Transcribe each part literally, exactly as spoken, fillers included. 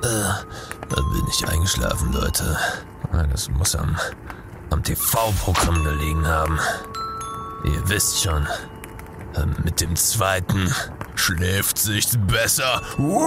Da bin ich eingeschlafen, Leute. Das muss am, am T V-Programm gelegen haben. Ihr wisst schon, mit dem zweiten schläft sich's besser.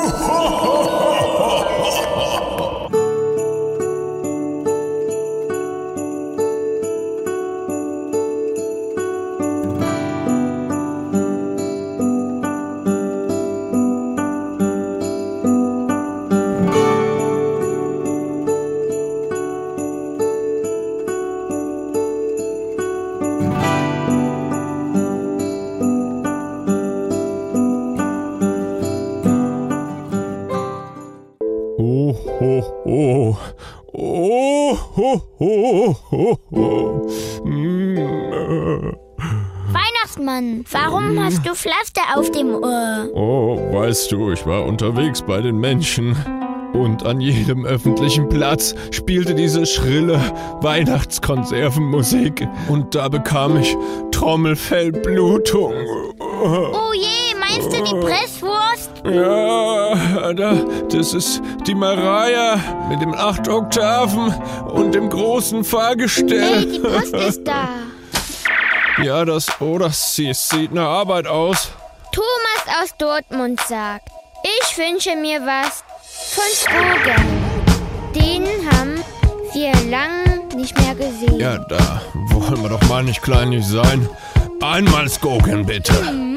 Oh, oh, oh, oh, oh, oh, oh. Mm. Weihnachtsmann, warum hast du Pflaster auf dem Ohr? Oh, weißt du, ich war unterwegs bei den Menschen. Und an jedem öffentlichen Platz spielte diese schrille Weihnachtskonservenmusik. Und da bekam ich Trommelfellblutung. Oh je, meinst du die Presswurst? Ja, da, das ist die Mariah mit den acht Oktaven und dem großen Fahrgestell. Hey, die Post ist da. Ja, das, oh, das sieht, sieht nach Arbeit aus. Thomas aus Dortmund sagt, ich wünsche mir was von Skogan. Den haben wir lang nicht mehr gesehen. Ja, da wollen wir doch mal nicht kleinlich sein. Einmal Skogan, bitte. Mhm.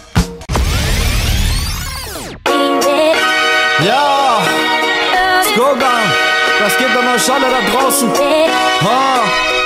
Ja, Skogan, das geht an euch alle da draußen. Ha.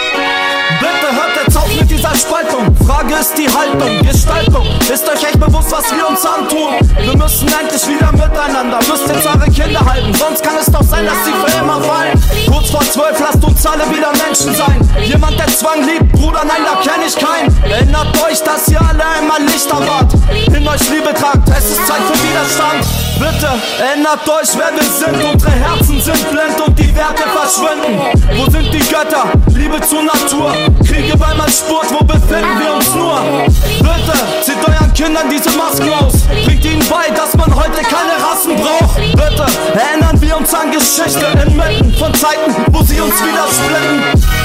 Bitte hört jetzt auf mit dieser Spaltung. Frage ist die Haltung, Gestaltung. Ist euch echt bewusst, was wir uns antun? Wir müssen endlich wieder miteinander. Müsst jetzt eure Kinder halten, sonst kann es doch sein, dass sie für immer fallen. Kurz vor zwölf, lasst uns alle wieder Menschen sein. Jemand, der Zwang liebt, Bruder, nein, da kenn ich keinen. Erinnert euch, dass ihr alle einmal Lichter wart. In euch Liebe tragt, es ist Zeit für Widerstand. Bitte erinnert euch, wer wir sind. Unsere Herzen sind blind und die Werte verschwinden. Wo sind die Götter? Liebe zur Natur. Kriege bei man spurt, wo befinden wir uns nur? Bitte zieht euren Kindern diese Masken aus. Bringt ihnen bei, dass man heute keine Rassen braucht. Bitte erinnern wir uns an Geschichte inmitten von Zeiten, wo sie uns wieder splitten.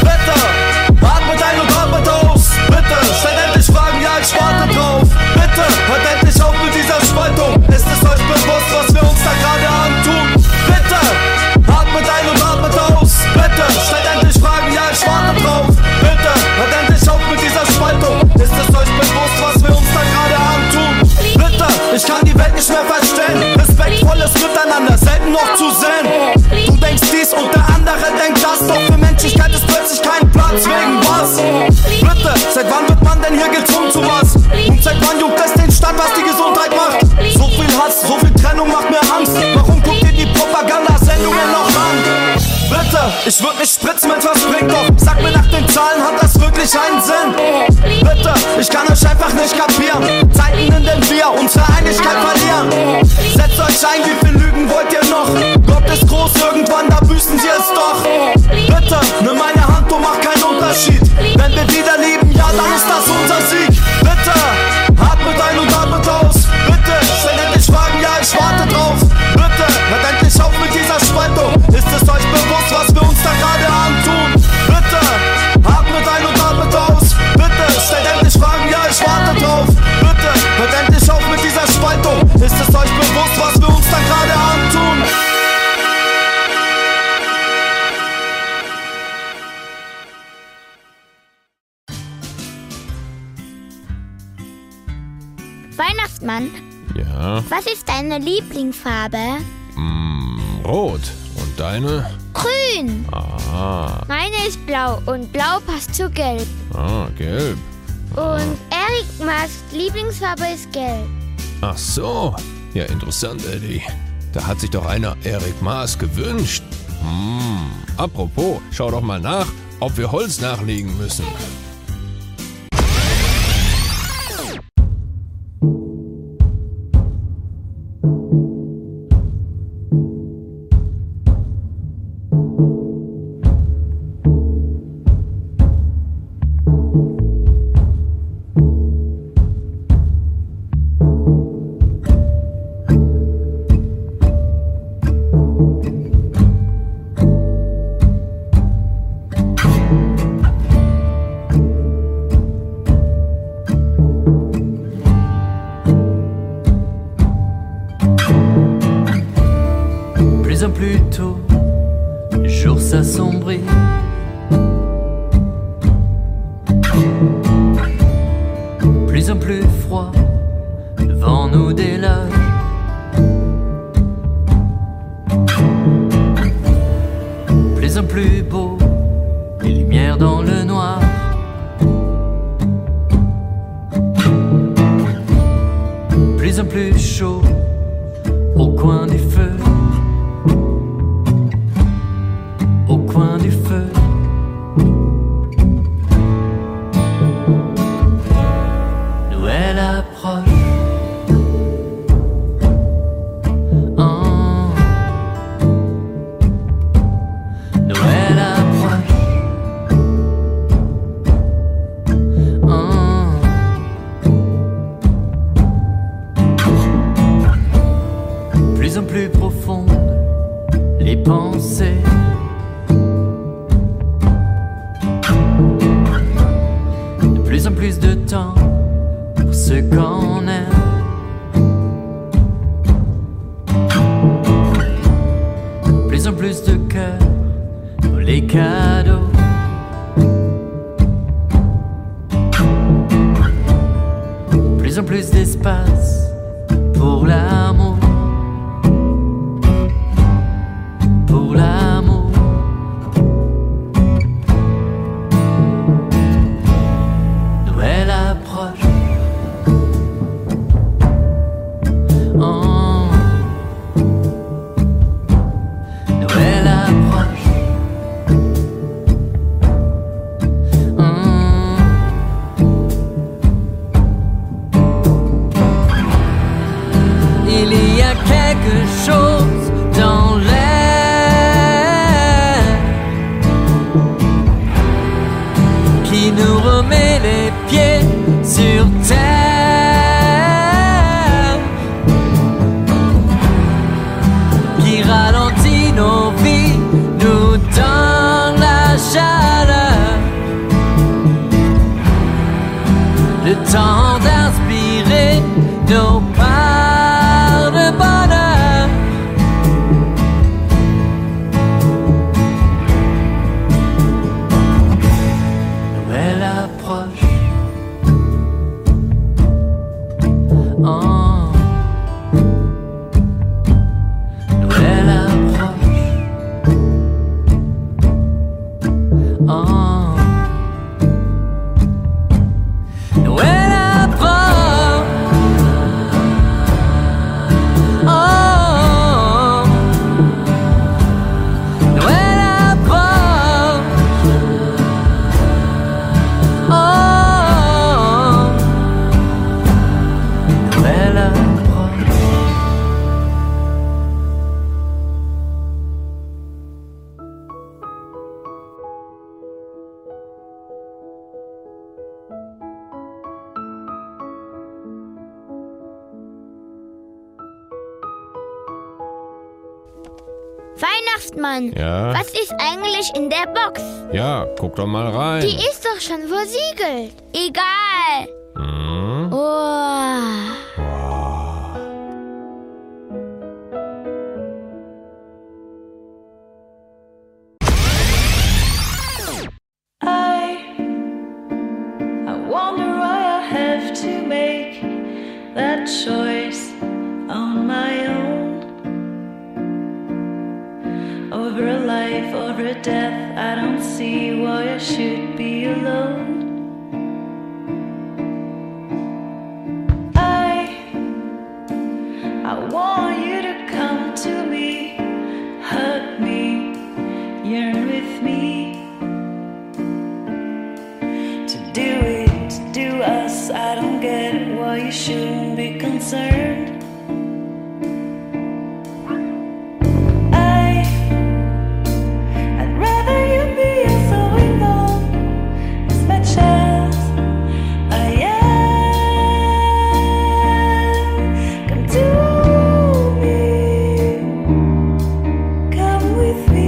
Bitte atmet ein und atmet aus. Bitte stellt endlich Fragen, ja, ich warte drauf. Bitte hört endlich auf mit dieser Spaltung. Ist es euch bewusst, was wir uns da gerade antun? Bitte atmet ein und atmet aus. Bitte stellt endlich Fragen, ja, ich warte drauf. Bitte hört endlich auf mit dieser Spaltung. Ist es euch bewusst, was wir uns da gerade antun? Bitte, ich kann die Welt nicht mehr verstehen. Respektvolles Miteinander, selten noch zu sehen. Du denkst dies und der andere denkt das. Doch für Menschlichkeit ist plötzlich kein Platz. Wegen was? Bitte, seit wann wird man denn hier gezwungen zu was? Und seit wann juckt es den Staat, was die Gesundheit macht? So viel Hass, so viel Trennung macht mir Angst. Warum guckt ihr die Propagandasendungen noch an? Bitte, ich würd nicht spritzen, wenn's was bringt, doch sag mir nach den Zahlen, hat das wirklich einen Sinn? Bitte, ich kann euch einfach nicht kapieren. Zeiten, in denen wir unsere Einigkeit verlieren. Setzt euch ein, wie viel Lügen wollt ihr noch? Gott ist groß, irgendwann, da büßen sie es doch. Bitte, nimm meine Hand und mach keinen Unterschied. Wenn wir wieder lieben, ja, dann ist das unser Sieg. Bitte, atmet ein und atmet aus. Bitte, stellt endlich Fragen, ja, ich warte drauf. Bitte, hört endlich auf mit dieser Spaltung. Ist es euch bewusst, was wir uns da gerade antun? Bitte, atmet ein und atmet aus. Bitte, stellt endlich Fragen, ja, ich warte drauf. Bitte, hört endlich auf mit dieser Spaltung. Ist es euch bewusst, was wir uns da gerade antun? Weihnachtsmann, Ja, was ist deine Lieblingsfarbe? mm, rot. Und deine? Grün. Ah, Meine ist blau und blau passt zu gelb. ah, gelb. Und Erik Mas' Lieblingsfarbe ist gelb. Ach so. Ja, interessant, Eddie. Da hat sich doch einer Erik Maas gewünscht. Hm, apropos, schau doch mal nach, ob wir Holz nachlegen müssen. Plus en plus tôt, le jour s'assombrit. Plus en plus froid, le vent nous déloge. Plus en plus beau, les lumières dans le noir. Plus en plus chaud, au coin du feu. Au coin du feu. Noël approche. Oh. Noël approche. Oh. Plus en plus profonde, les pensées. De plus en plus de temps pour ce qu'on aime. De plus en plus de cœur pour les cadeaux. De plus en plus d'espace pour l'amour. Pour l'amour. Noël approche. Oh. Noël approche. Oh. Il y a quelque chose dans l'air qui nous remet les pieds sur terre, qui ralentit nos vies, nous donne la chaleur, le temps d'inspirer nos parts de bonheur. Noël approche. Oh. Noël approche. Oh. Noël approche. Oh. Noël approche. Oh. Noël approche. Weihnachtsmann, Ja, was ist eigentlich in der Box? ja, guck doch mal rein. Die ist doch schon versiegelt. Egal. Hm? Oh. Wow. I, I wonder why I have to make that choice on my own. Over a life, over a death, I don't see why I should be alone. I, I want you to come to me, hug me, yearn with me. To do it, to do us, I don't get it, why you shouldn't be concerned. I, I'd rather you be so involved as much as I am. Come to me, come with me.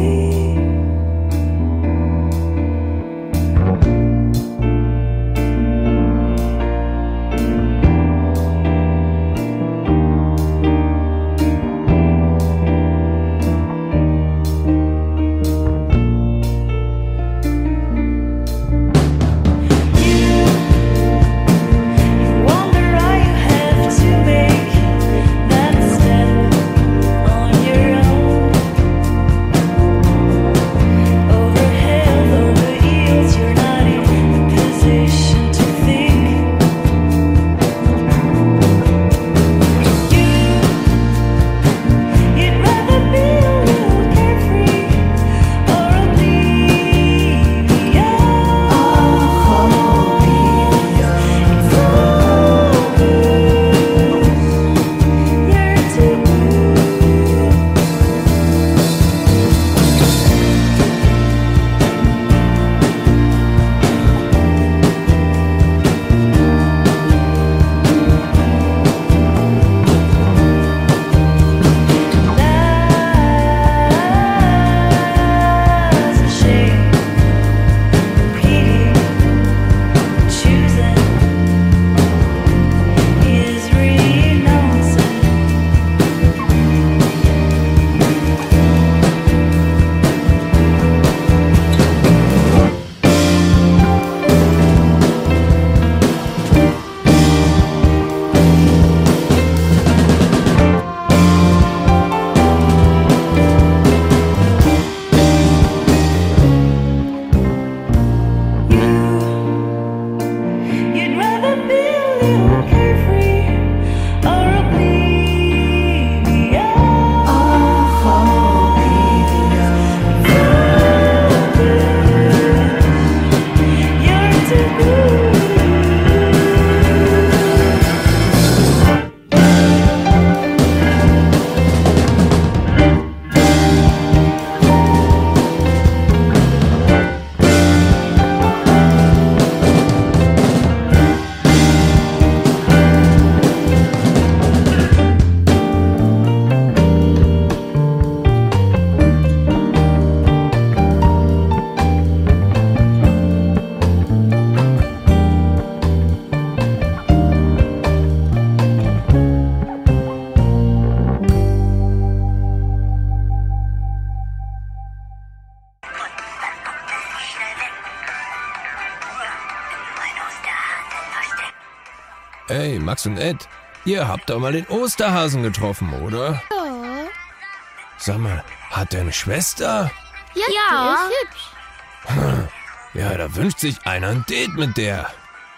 Ey, Max und Ed, ihr habt doch mal den Osterhasen getroffen, oder? Ja. Sag mal, hat der eine Schwester? Ja, ja. Die ist hübsch. Ja, da wünscht sich einer ein Date mit der.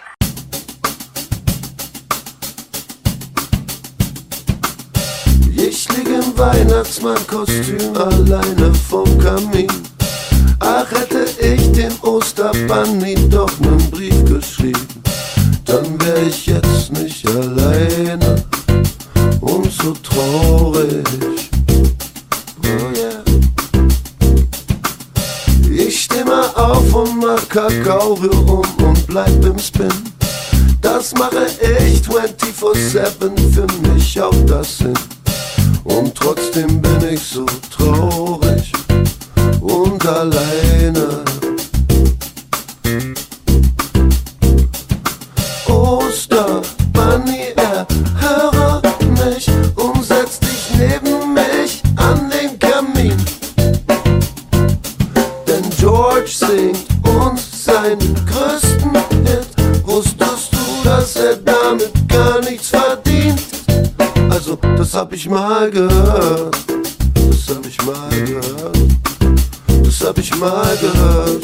Ich lieg im Weihnachtsmannkostüm alleine vom Kamin. Ach, hätte ich dem Osterbunny doch nen Brief geschrieben, dann wär ich jetzt nicht alleine und so traurig. Oh yeah. Ich steh mal auf und mach Kakao, rühr um und bleib im Spin. Das mache ich vierundzwanzig sieben, für mich auch das Sinn. Und trotzdem bin ich so traurig und alleine. Osterbunny, erhöre mich und setz dich neben mich an den Kamin. Denn George singt uns seinen größten Hit. Wusstest du, dass er damit gar nichts verdient? Also, das hab ich mal gehört. Das hab ich mal gehört. Das hab ich mal gehört.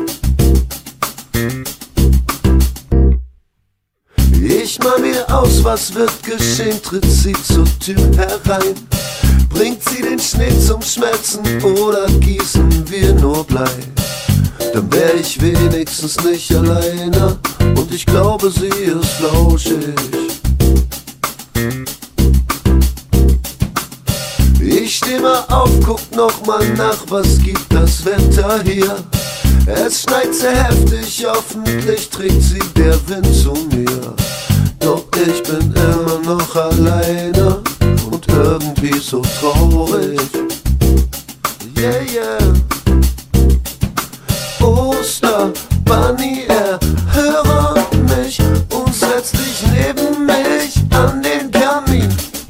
Ich mal mir aus, was wird geschehen, tritt sie zur Tür herein. Bringt sie den Schnee zum Schmelzen oder gießen wir nur Blei? Dann wär ich wenigstens nicht alleine und ich glaube, sie ist flauschig. Ich steh mal auf, guck noch mal nach, was gibt das Wetter hier? Es schneit sehr heftig, hoffentlich trägt sie der Wind zu mir. Doch ich bin immer noch alleine und irgendwie so traurig. Yeah, yeah. Osterbunny, erhöre mich und setz dich neben mich an den Kamin.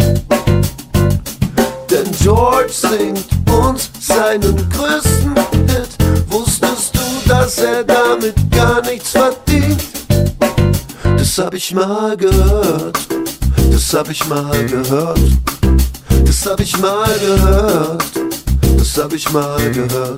Denn George singt uns seinen größten Hit. Wusstest du, dass er damit gar nichts verdient? Das hab ich mal gehört. Das hab ich mal gehört. Das hab ich mal gehört. Das hab ich mal gehört.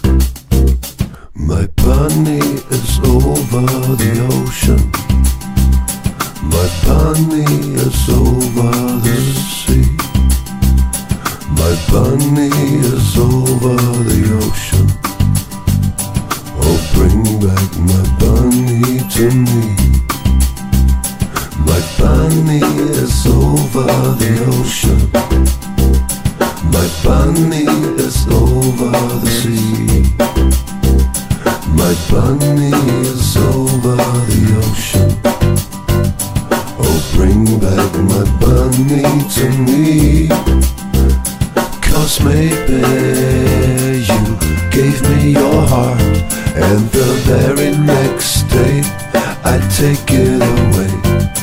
My bunny is over the ocean. My bunny is over the sea. My bunny is over the ocean. Oh, bring back my bunny to me. My bunny is over the ocean. My bunny is over the sea. My bunny is over the ocean. Oh, bring back my bunny to me. Cause maybe you gave me your heart, and the very next day I'd take it away.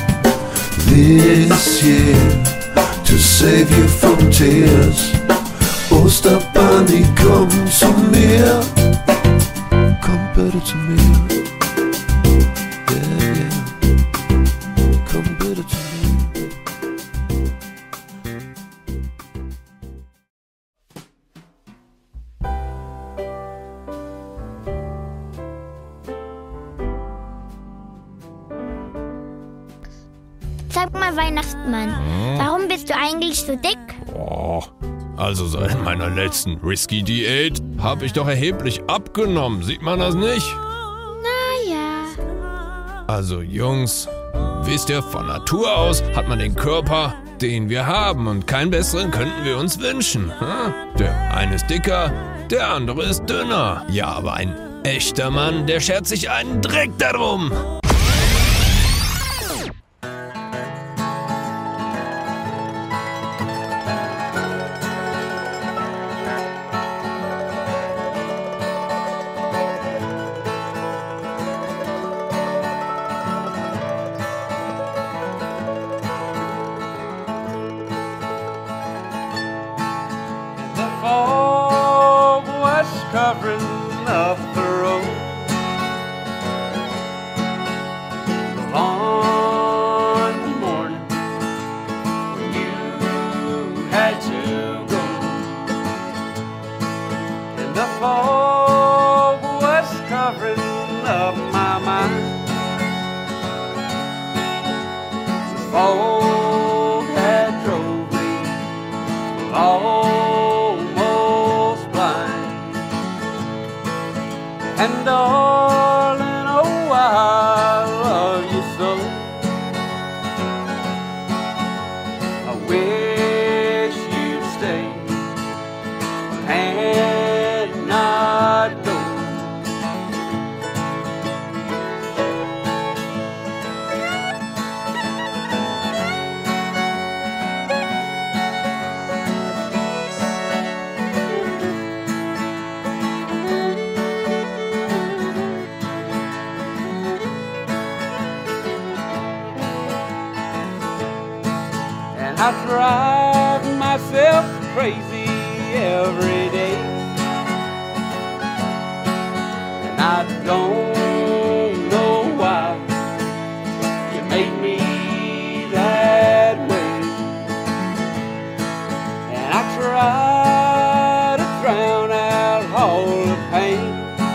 This year, to save you from tears, Osterbunny, komm zu mir. Komm bitte zu mir. Yeah, yeah. Komm bitte zu mir. Sag mal, Weihnachtsmann, warum bist du eigentlich so dick? Oh, also seit meiner letzten Risky-Diät habe ich doch erheblich abgenommen. Sieht man das nicht? Naja. Also Jungs, wisst ihr, von Natur aus hat man den Körper, den wir haben, und keinen besseren könnten wir uns wünschen. Hm? Der eine ist dicker, der andere ist dünner. Ja, aber ein echter Mann, der schert sich einen Dreck darum. Fog was covering up the road. The lawn The fog was covering up my mind. The fog had drove me almost blind. And darling, oh, I love you so. I wish you'd stay and not go. And I drive myself crazy every day, and I don't know why you make me that way. And I try to drown out all the pain,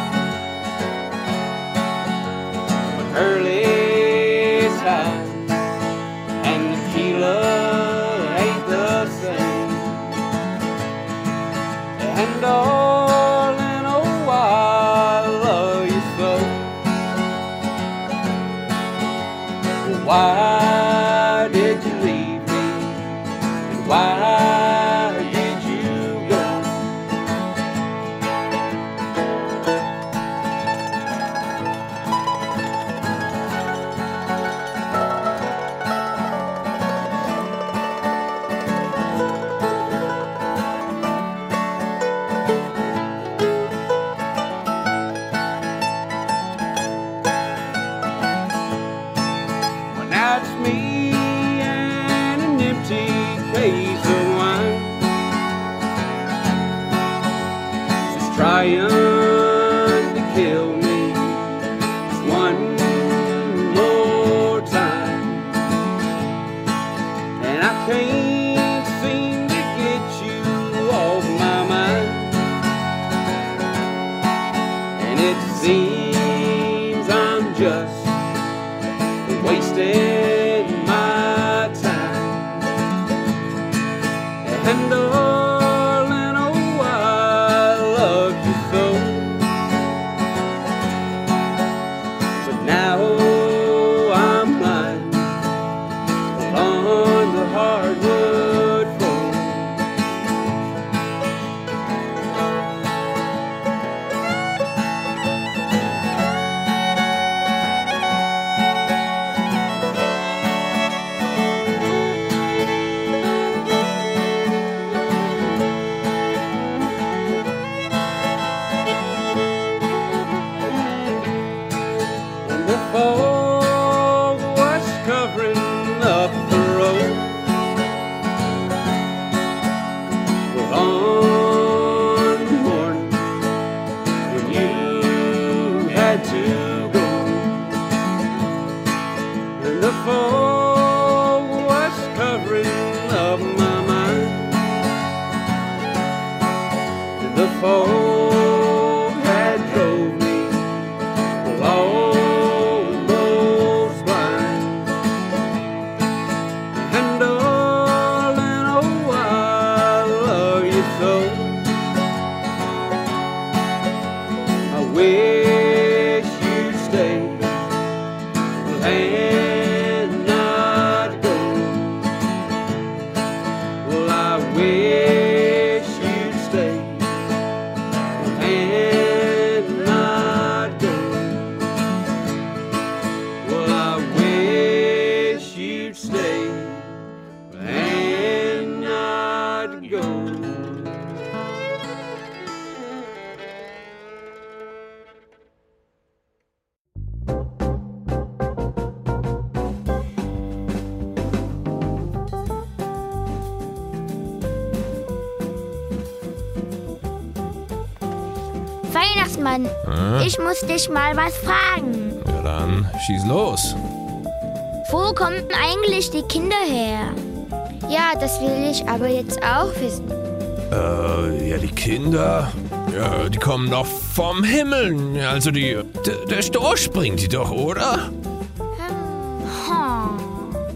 but early time and tequila ain't the same. And darling, oh, I love you so. Why did you leave me? And why did you go? Well, now it's me and an empty case of wine, just trying to kill me just one more time. And I can't seem to get you off my mind, and it seems I'm just wasting my time. And darling, oh, I love you so. But now I'm blind on the hardwood floor. And the fog was covering up the road. Well, on the morning when you had to go, and the fog was covering up my mind, and the fog had drove me almost blind. And darling, oh, I love you so. I wish you'd stay and not go. Well, I wish you'd stay and not go. Well, I wish you'd stay and not go. Weihnachtsmann, ich muss dich mal was fragen. Ja, dann schieß los. Wo kommen eigentlich die Kinder her? Ja, das will ich aber jetzt auch wissen. Äh, ja, die Kinder, ja, die kommen doch vom Himmel. Also die, d- der Storch bringt die doch, oder? Hm.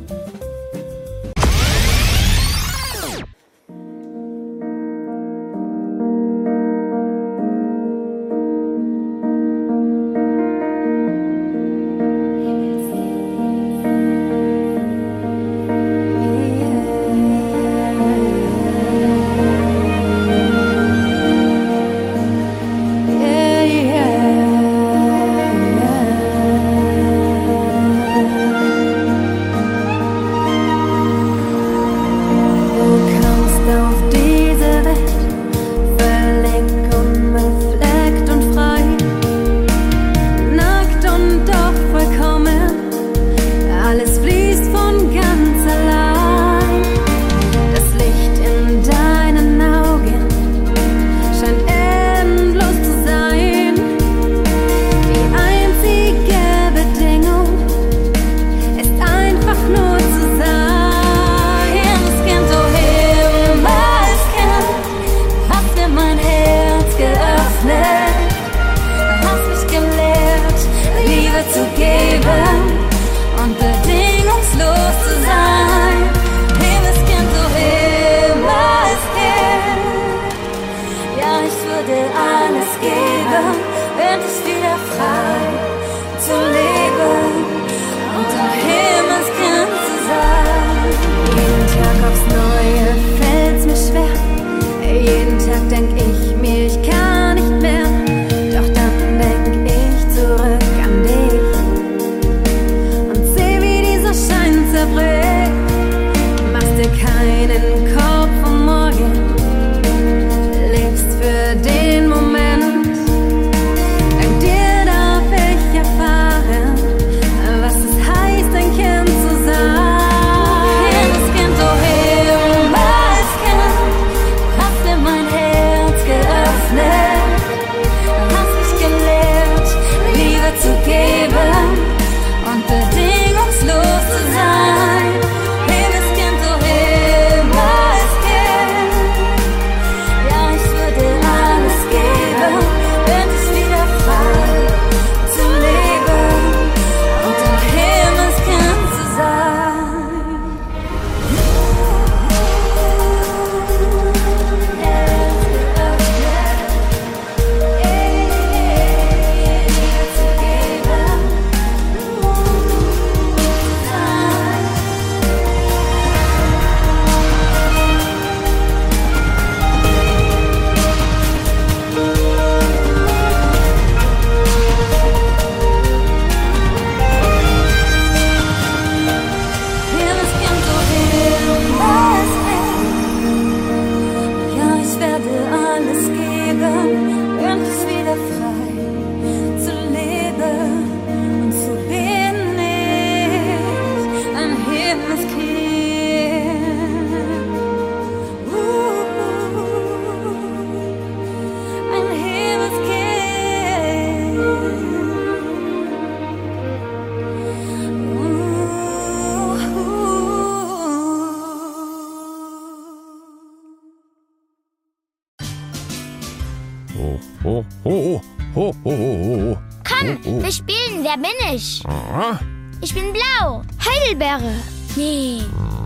Oh, oh, oh, oh, oh, oh, oh. Komm, oh, oh. wir spielen. Wer bin ich? Ah, Ich bin blau. Heidelbeere. Nee.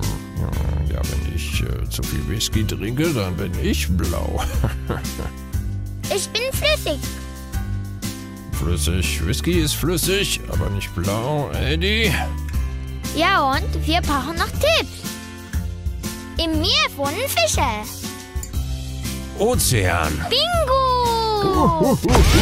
ja, wenn ich äh, zu viel Whisky trinke, dann bin ich blau. Ich bin flüssig. Flüssig. Whisky ist flüssig, aber nicht blau. Eddie? Ja, und wir brauchen noch Tipps. Im Meer wohnen Fische. Ozean. Bingo!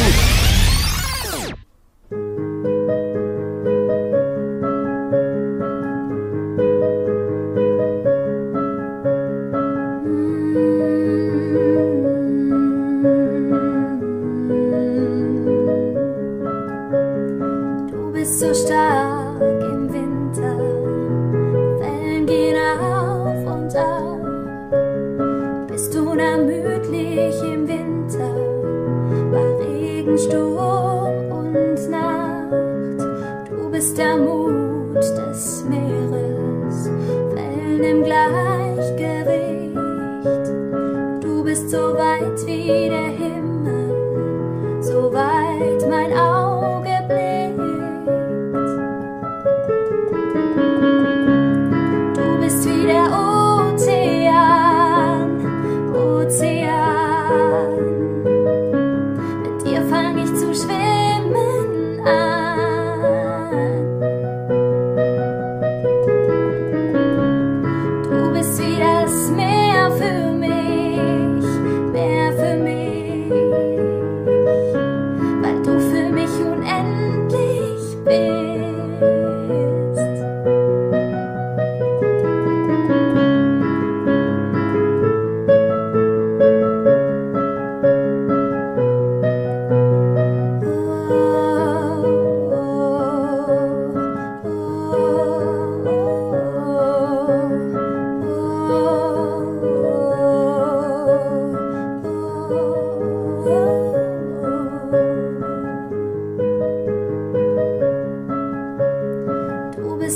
Du bist so stark im Winter, Wellen gehen auf und ab. Bist unermüdlich im Winter, bei Regen, Sturm und Nacht. Du bist der Mut des Meeres, Wellen im Gleichgewicht. Du bist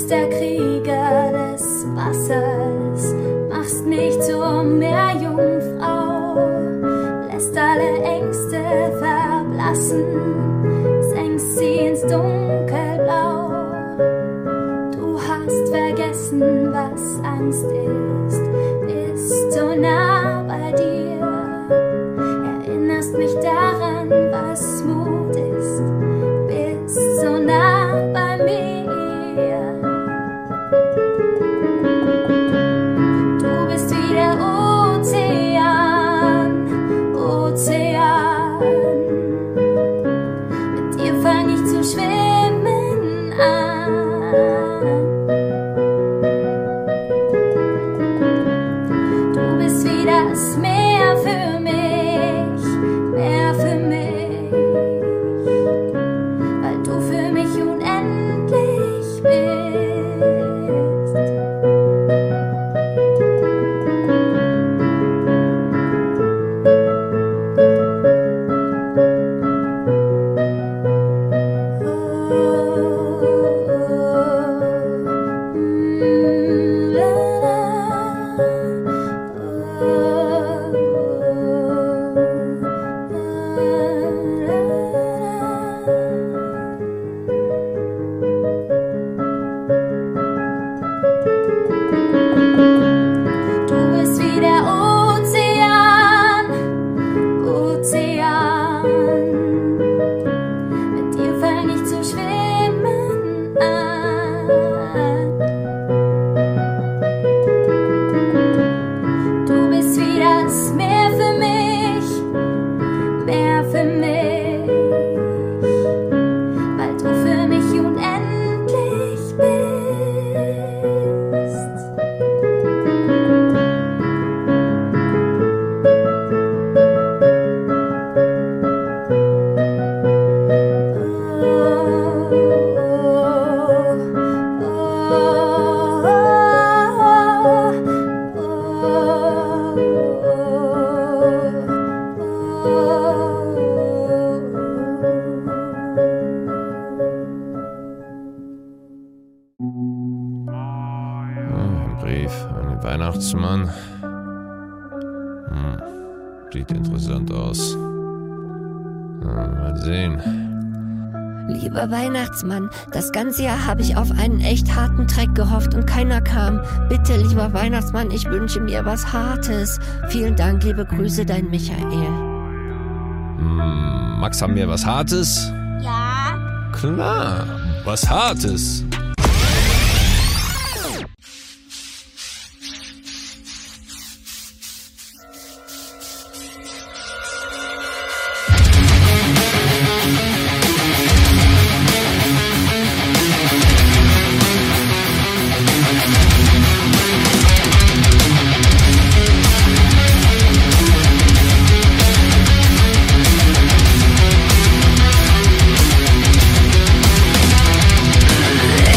bist der Krieger des Wassers, machst nicht zur Meerjungfrau, lässt alle Ängste verblassen, senkst sie ins Dunkelblau. Du hast vergessen, was Angst ist, bist so nah bei dir, erinnerst mich daran, was Mut ist, bist so nah bei mir. Du bist wie der Ozean, Ozean, mit dir fang ich zu schwimmen an. Du bist wie das Meer für mich, Meer für mich, weil du für mich unendlich bist. Du bist wie der Ozean, Ozean, mit dir fang ich zu schwimmen an. Du bist wie das Meer für mich, Meer für mich, weil du für mich unendlich bist. Ein Brief an den Weihnachtsmann. Hm, sieht interessant aus. Na, mal sehen. Lieber Weihnachtsmann, das ganze Jahr habe ich auf einen echt harten Dreck gehofft und keiner kam. Bitte, lieber Weihnachtsmann, ich wünsche mir was Hartes. Vielen Dank, liebe Grüße, dein Michael. Hm, Max, haben wir was Hartes? Ja. Klar, was Hartes. We'll be right back.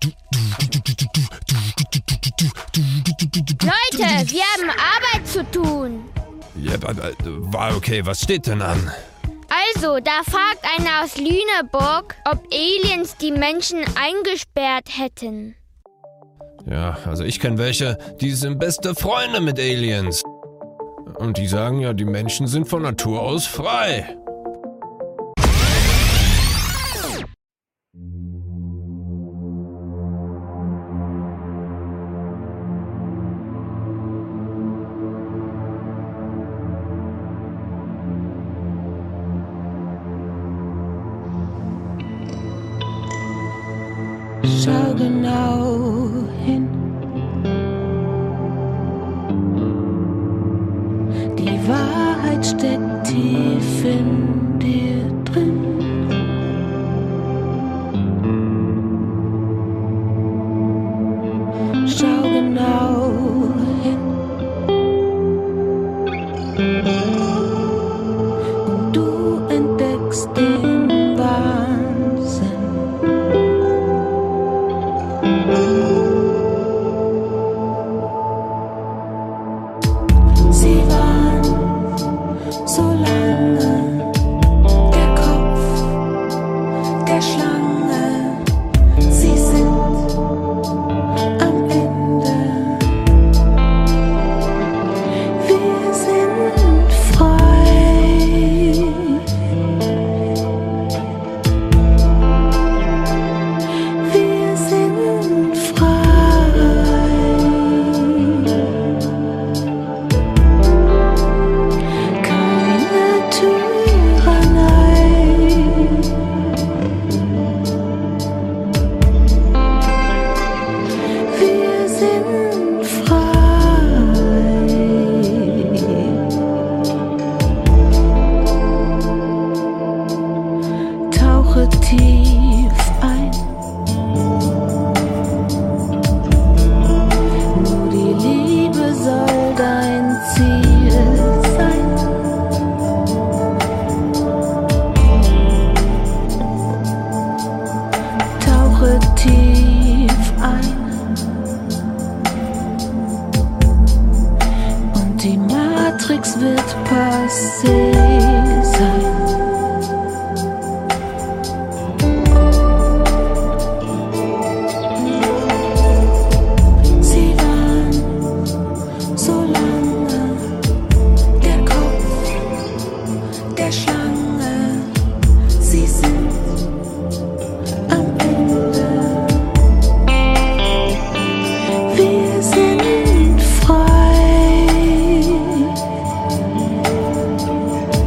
Leute, wir haben Arbeit zu tun. Ja, war okay, was steht denn an? Also, da fragt einer aus Lüneburg, ob Aliens die Menschen eingesperrt hätten. Ja, also ich kenne welche, die sind beste Freunde mit Aliens. Und die sagen ja, die Menschen sind von Natur aus frei. Schau genau hin. Die Wahrheit steckt tief in dir drin. Schau genau hin. Und du entdeckst den Wahnsinn. Sie waren so lange der Kopf der Schlange. Sie sind am Ende. Wir sind frei. Wir sind frei. Keine Tyrannei. Wir sind frei. Tauche tief ein. Nur die Liebe soll dein Ziel sein. Tauche tief ein. Und die Matrix wird passé sein. Sie waren so lange der Kopf der Schlange. Sie sind am Ende. Wir sind frei.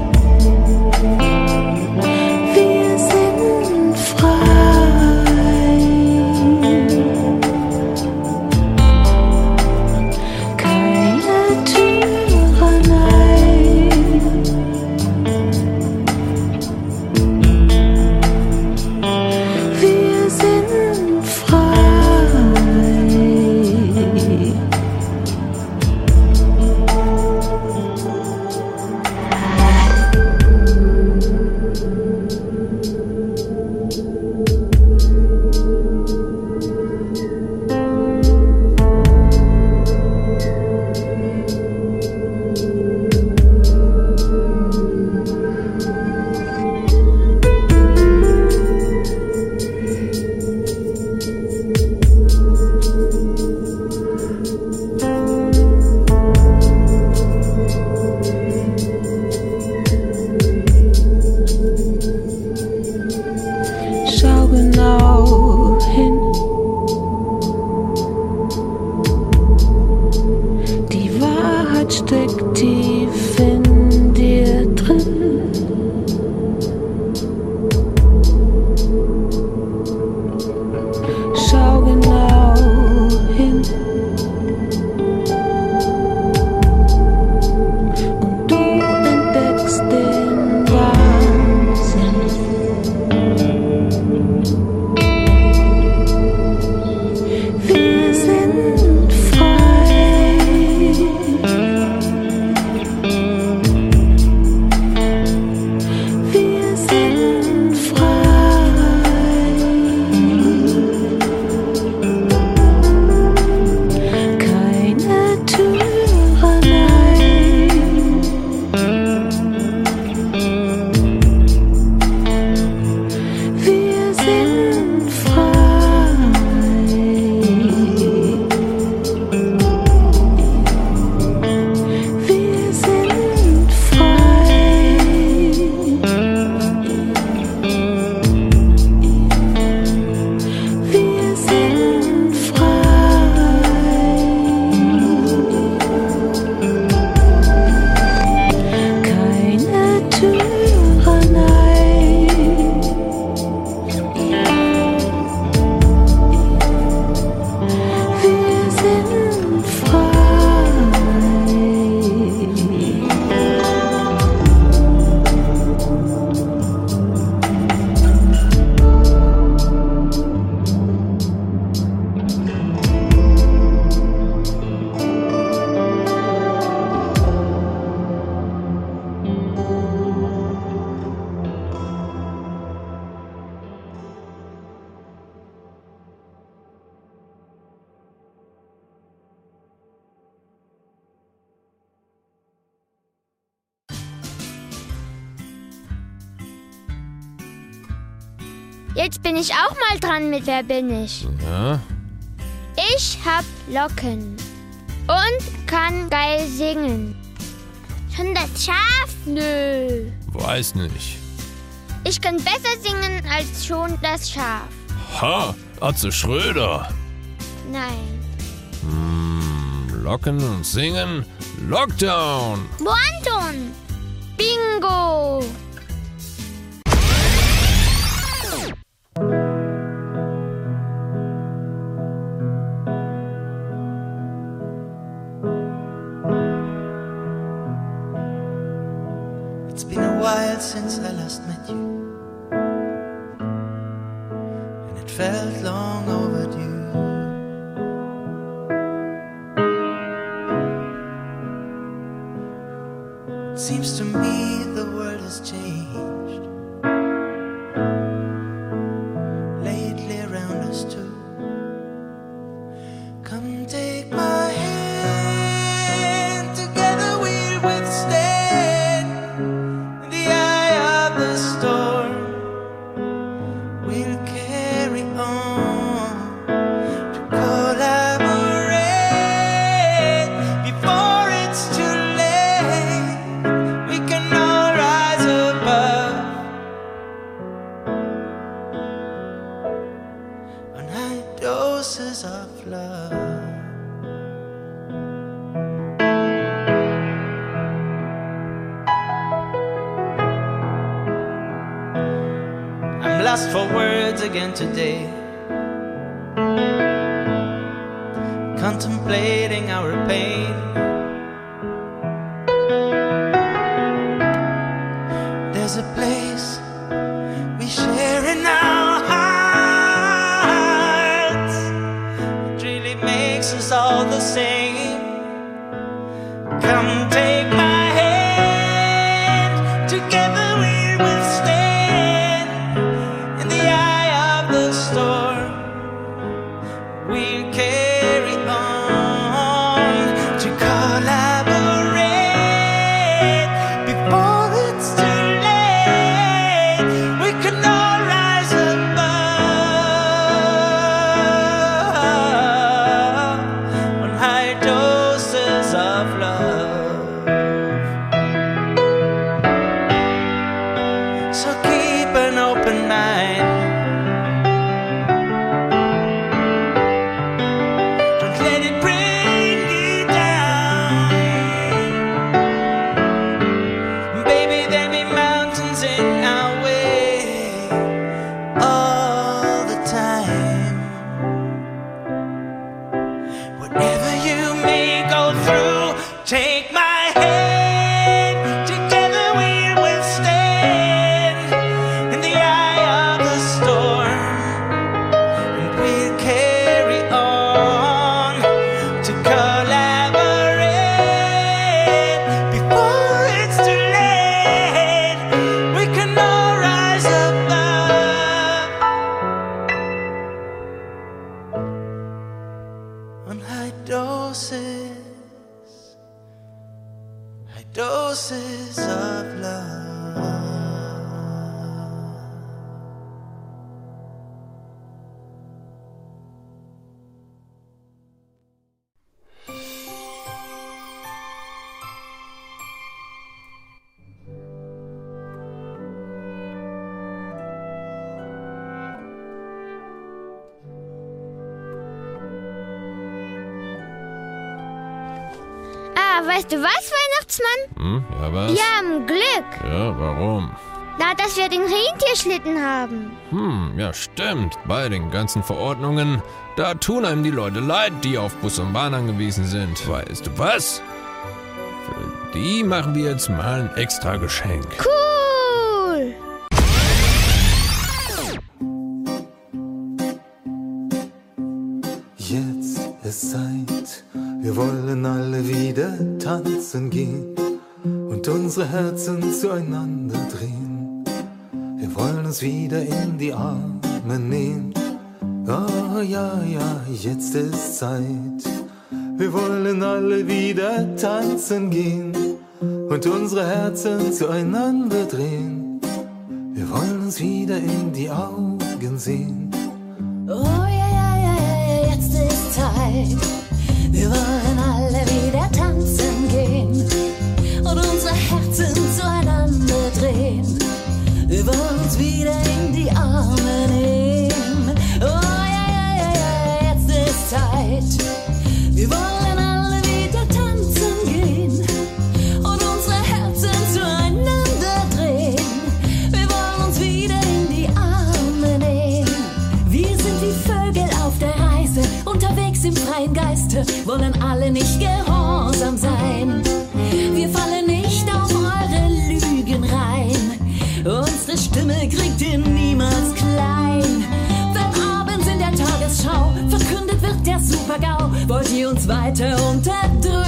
Jetzt bin ich auch mal dran mit Wer bin ich? Ja? Ich hab Locken und kann geil singen. Schon das Schaf? Nö. Weiß nicht. Ich kann besser singen als schon das Schaf. Ha, Atze Schröder. Nein. Hm, Locken und Singen. Lockdown. Anton. Bingo. It's been a while since I last met you, and it felt long overdue. It seems to me the world has changed lately around us too. Come take my hand, together we'll withstand the eye of the storm. We'll carry on to collaborate before it's too late. We can all rise above on high doses of love. I'm lost for words again today, contemplating our pain. There's a place we share in our hearts. It really makes us all the same. Come take my hand, together we will stand in the eye of the storm. We'll carry on to collaborate before it's too late. We can all rise above on high doses of love. So keep an open mind. Don't let it bring you down. Baby, there'll be mountains in our way all the time. Whatever you may go through, take my hand. Together we'll withstand in the eye of the storm. And we'll carry on to collaborate before it's too late. We can all rise above on high doses, high doses of love. Ah, weißt du was, Weihnachtsmann? Hm, ja was? Wir haben Glück. Ja, warum? Na, dass wir den Rentierschlitten haben. Hm, ja stimmt. Bei den ganzen Verordnungen, da tun einem die Leute leid, die auf Bus und Bahn angewiesen sind. Weißt du was? Für die machen wir jetzt mal ein extra Geschenk. Cool. Jetzt ist Zeit, wir wollen alle wieder tanzen gehen und unsere Herzen zueinander drehen. Wir wollen uns wieder in die Arme nehmen. Oh ja, ja, jetzt ist Zeit. Wir wollen alle wieder tanzen gehen und unsere Herzen zueinander drehen. Wir wollen uns wieder in die Augen Regen sehen. Oh ja, ja, ja, ja, jetzt ist Zeit. Wir wollen alle wieder tanzen gehen und unsere Herzen zueinander drehen. Wir wollen uns wieder in die Arme nehmen. Oh ja, ja, ja, ja, jetzt ist Zeit. Wir wollen alle wieder tanzen gehen und unsere Herzen zueinander drehen. Wir wollen uns wieder in die Arme nehmen. Wir sind wie Vögel auf der Reise, unterwegs im freien Geiste, wollen alle nicht gehorsam sein. Wir fallen nicht auf eure Lügen rein. Unsere Stimme kriegt ihr niemals klein. Wenn abends in der Tagesschau verkündet wird der Super-GAU, wollt ihr uns weiter unterdrücken?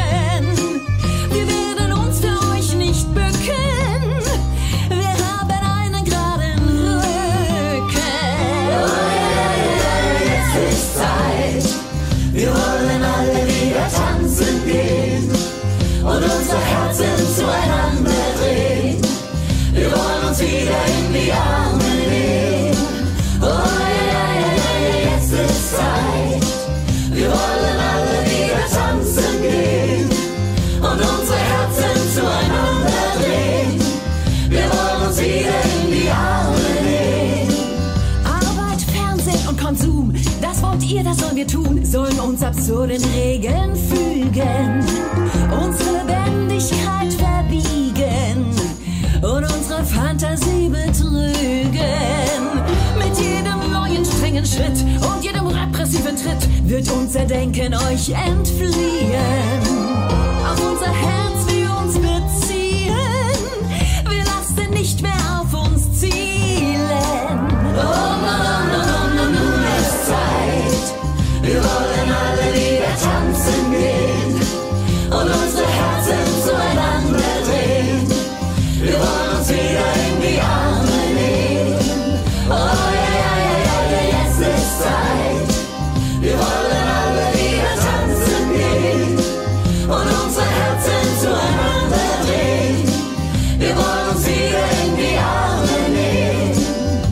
Wir werden uns für euch nicht bücken. Wir haben einen geraden Rücken. Oh ja, ja, ja, jetzt ist Zeit. Wir wollen alle wieder tanzen gehen und unsere Herzen zueinander drehen. Wir wollen uns wieder in die Arme nehmen. Oh ja, ja, ja, ja, jetzt ist Zeit. Wir wollen alle wieder tanzen gehen und unsere Herzen zueinander drehen. Wir wollen uns wieder in die Arme nehmen. Arbeit, Fernsehen und Konsum, das wollt ihr, das sollen wir tun, sollen uns absurden Regeln fügen, unsere Lebendigkeit verbiegen und unsere Fantasie betrügen. Mit jedem neuen strengen Schritt und jedem repressiven Tritt wird unser Denken euch entfliehen. Auf unser Herz wir uns beziehen, wir lassen nicht mehr auf uns zielen. Oh, no, no, no, no, nun ist Zeit. Wir wollen alle wieder tanzen gehen und unsere Herzen zueinander drehen. Wir wollen uns wieder in die Arme nehmen. Oh ja, ja, ja, ja, ja, jetzt ist Zeit. Wir wollen alle wieder tanzen gehen und unsere Herzen zueinander drehen. Wir wollen uns wieder in die Arme nehmen.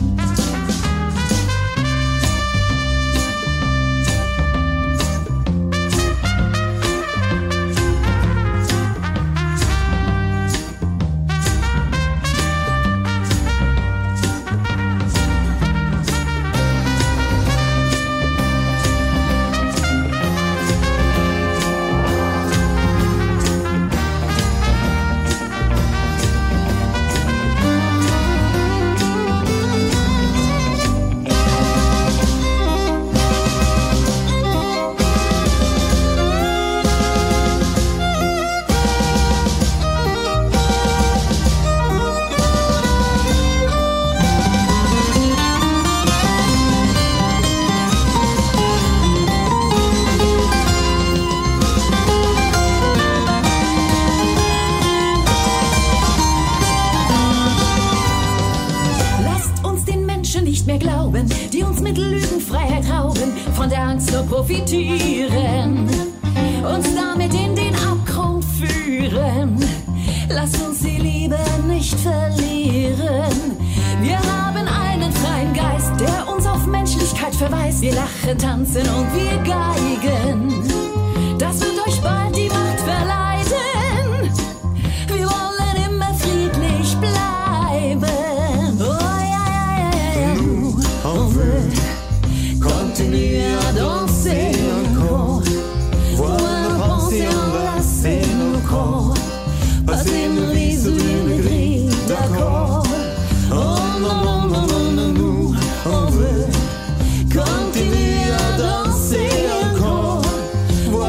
Die uns mit Lügenfreiheit rauben, von der Angst nur profitieren, uns damit in den Abgrund führen. Lass uns die Liebe nicht verlieren. Wir haben einen freien Geist, der uns auf Menschlichkeit verweist. Wir lachen, tanzen und wir geigen. Das wird euch bald die Macht verleiten. Wir wollen immer friedlich bleiben. Oh ja, ja, ja, ja. On veut continuer à danser encore, voir penser, enlacer nos corps, passer nos vies sous une grille d'accord. Oh non, non, non, non, non, nous, on veut continuer à danser encore,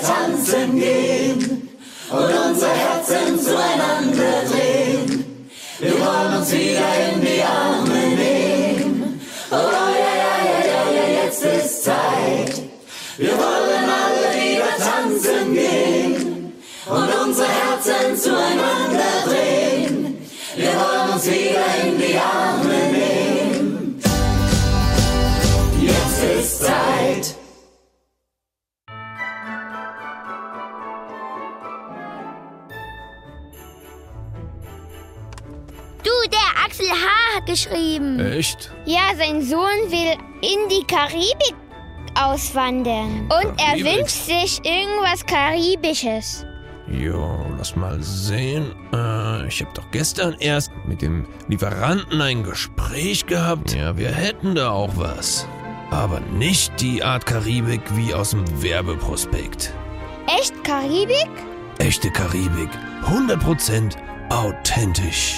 tanzen gehen und unsere Herzen zueinander drehen. Wir wollen uns wieder in die Arme nehmen. Oh ja, ja, ja, ja, ja, jetzt ist Zeit. Wir wollen alle wieder tanzen gehen und unsere Herzen zueinander drehen. Wir wollen uns wieder in die Arme nehmen. Jetzt ist Zeit. Du, der Axel H. hat geschrieben. Echt? Ja, sein Sohn will in die Karibik auswandern. Und er Karibik? wünscht sich irgendwas Karibisches. Jo, lass mal sehen. Äh, ich habe doch gestern erst mit dem Lieferanten ein Gespräch gehabt. Ja, wir hätten da auch was. Aber nicht die Art Karibik wie aus dem Werbeprospekt. Echt Karibik? Echte Karibik. hundert Prozent authentisch.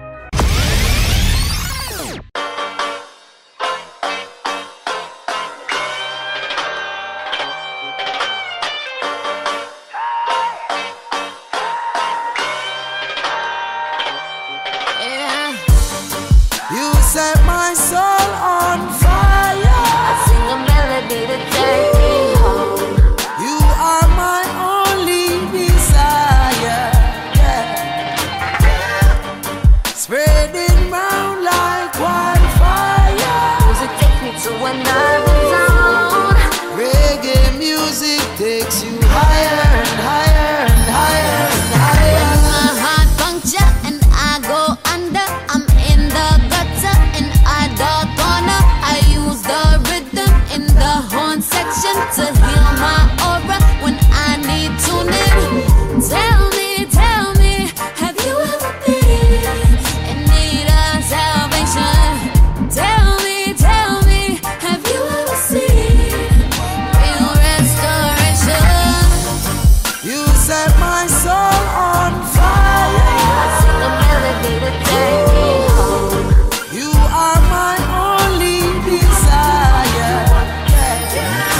Set my soul on fire. I sing a melody to take me home. You are my only desire. Yeah. Spreading round like wildfire. Music takes me to another zone. Reggae music takes you higher and higher and higher and higher. When my heart puncture and I go under, I'm in the gutter in a dark corner. I use the rhythm in the horn section to heal my aura when I need tuning. Tell me, tell me, have you ever been in need of salvation? Tell me, tell me, have you ever seen real restoration? You set my soul on fire. I sing a melody to take me home. You are my only desire. Yeah.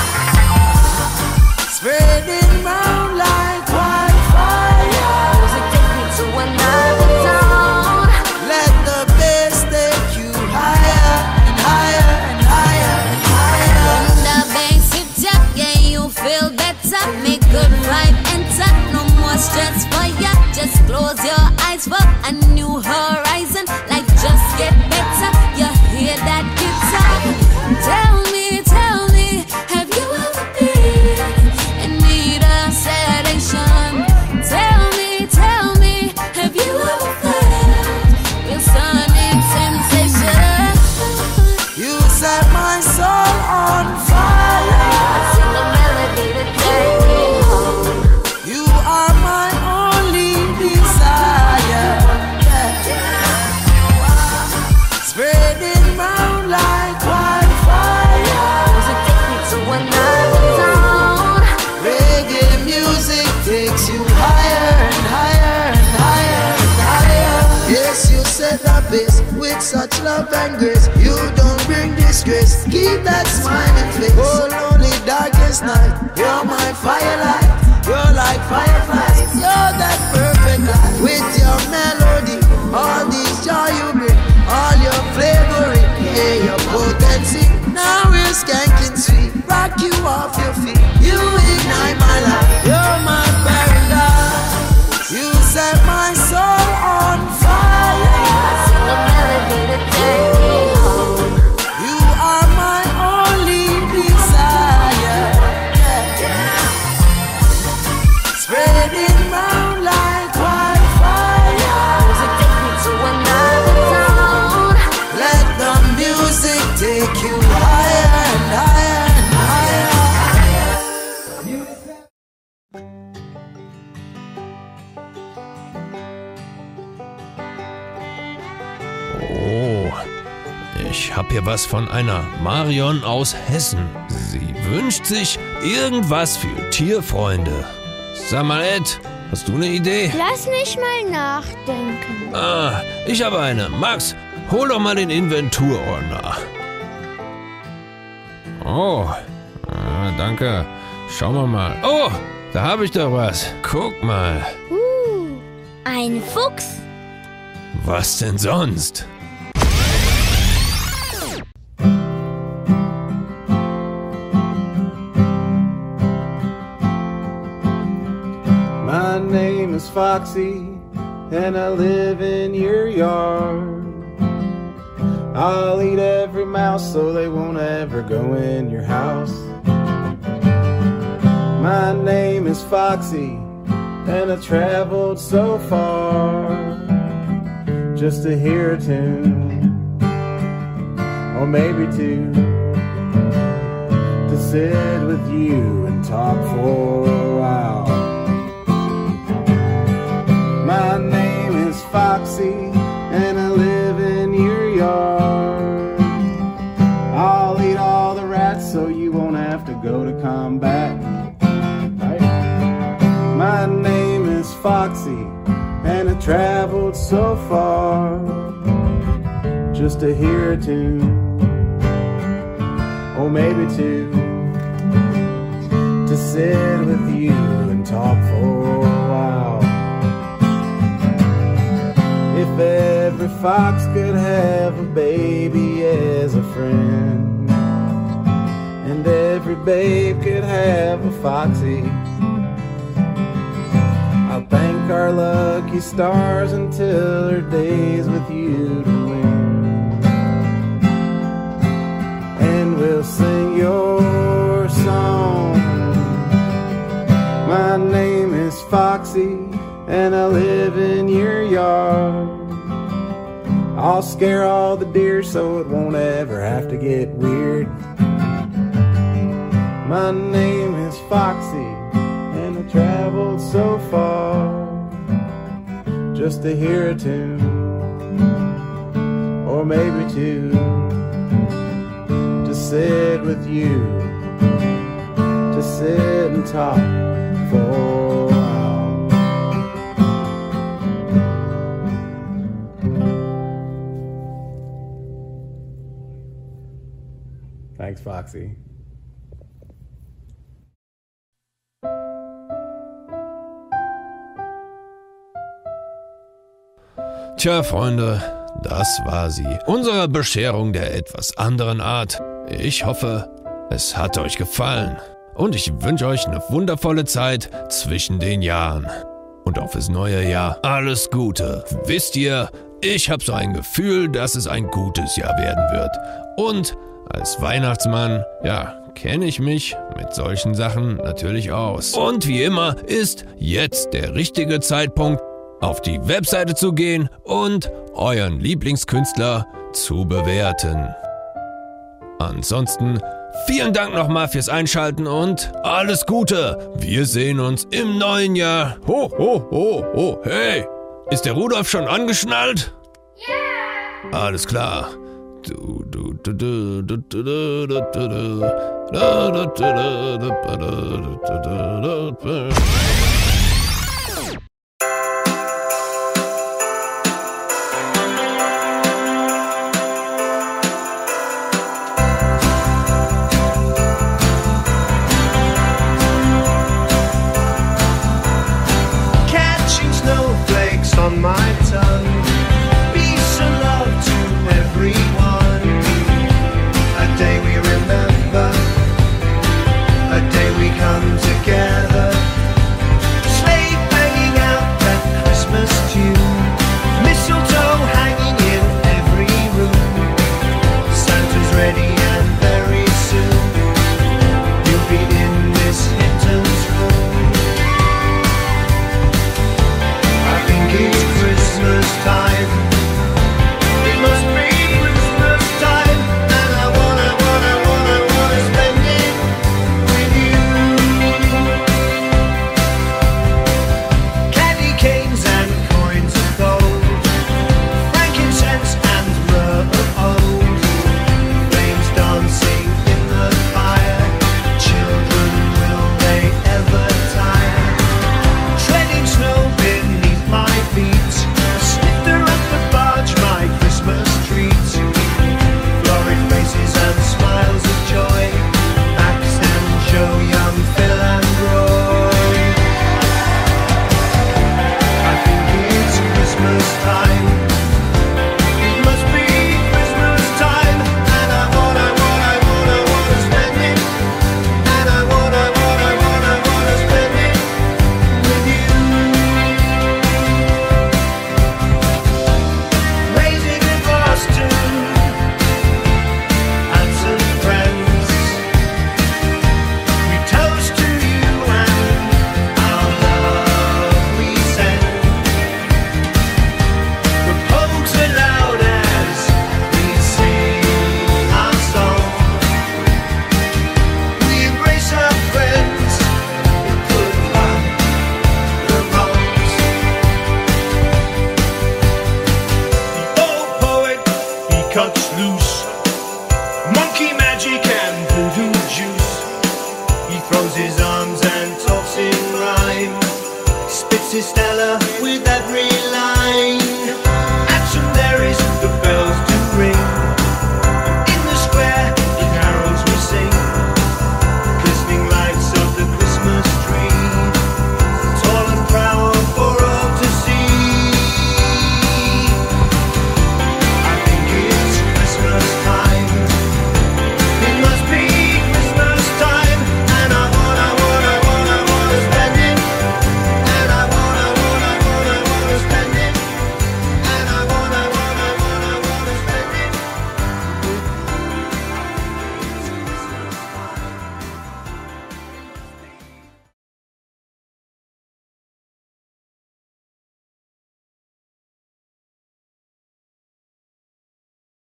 Spreading round like wildfire. Music take me to another zone. Let the bass take you higher and higher and higher and higher. When the bass hits ya, yeah, you feel better. Make good vibe enter. No more stress for ya. Just close your eyes for a new horizon. Life just get better. You hear that guitar? Tell me, tell me, have you ever been in need of sedation? Tell me, tell me, have you ever felt real sonic sensation? You set my soul on fire. I sing a melody to take me home. You are my only desire. Spreading round like wildfire. Music take me to another zone. Reggae music takes you higher and higher and higher and higher. Yes, you set the pace with such love and grace. You don't bring disgrace. Keep that smiling face. Oh, lonely darkest night, you're my firelight. You're like fireflies. You're that perfect light. With your melody, all these joy you bring, all your flavoring, yeah, your potency. Now we're skanking sweet. Rock you off your feet. You ignite my life. You're my paradise. You set my soul on fire. I sing a melody to take me home. You are my only desire. Yeah. Spreading round like wildfire. Music take me to another zone. Let the music take you higher and higher and higher. Oh, ich hab hier was von einer Marion aus Hessen. Sie wünscht sich irgendwas für Tierfreunde. Sag mal, Ed, hast du eine Idee? Lass mich mal nachdenken. Ah, ich habe eine. Max, hol doch mal den Inventurordner. Oh, ah, danke. Schauen wir mal. Oh, da habe ich doch was. Guck mal. Uh, ein Fuchs. Was denn sonst? My name is Foxy, and I live in your yard. I'll eat every mouse so they won't ever go in your house. My name is Foxy, and I traveled so far just to hear a tune, or maybe two, to sit with you and talk for a while. My name is Foxy, and I live in your yard. I'll eat all the rats so you won't have to go to combat. Right? My name is Foxy, and I traveled so far just to hear a tune, or maybe two, to sit with you and talk for a while. If every fox could have a baby as a friend, and every babe could have a foxy, I'll thank our lucky stars until her days with you to win. And we'll sing your song. My name is Foxy, and I live in your yard. I'll scare all the deer so it won't ever have to get weird. My name is Foxy, and I traveled so far just to hear a tune, or maybe two, to sit with you, to sit and talk for a while. Thanks, Foxy. Tja, Freunde, das war sie. Unsere Bescherung der etwas anderen Art. Ich hoffe, es hat euch gefallen. Und ich wünsche euch eine wundervolle Zeit zwischen den Jahren. Und auch fürs neue Jahr alles Gute. Wisst ihr, ich habe so ein Gefühl, dass es ein gutes Jahr werden wird. Und als Weihnachtsmann, ja, kenne ich mich mit solchen Sachen natürlich aus. Und wie immer ist jetzt der richtige Zeitpunkt, auf die Webseite zu gehen und euren Lieblingskünstler zu bewerten. Ansonsten vielen Dank nochmal fürs Einschalten und alles Gute. Wir sehen uns im neuen Jahr. Ho, ho, ho, ho, hey, ist der Rudolf schon angeschnallt? Ja! Alles klar. Du, du, du, du, du, du, du, du, du, du. On my tongue, peace and love to everyone. A day we remember, a day we come together. throws his arms and talks in rhyme. Spits his Stella with every